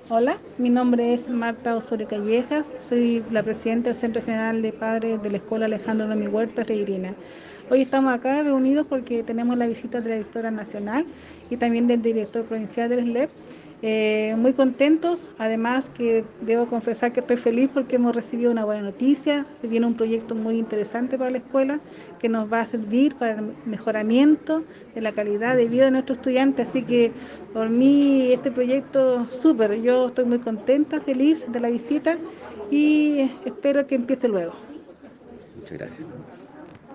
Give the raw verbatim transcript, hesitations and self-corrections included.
Hola, mi nombre es Marta Osorio Callejas, soy la presidenta del Centro General de Padres de la Escuela Alejandro Nomi Huerta Reirina. Hoy estamos acá reunidos porque tenemos la visita de la directora nacional y también del director provincial del S L E P. Eh, muy contentos, además que debo confesar que estoy feliz porque hemos recibido una buena noticia, se viene un proyecto muy interesante para la escuela que nos va a servir para el mejoramiento de la calidad de vida de nuestros estudiantes, así que por mí este proyecto súper, yo estoy muy contenta, feliz de la visita y espero que empiece luego. Muchas gracias.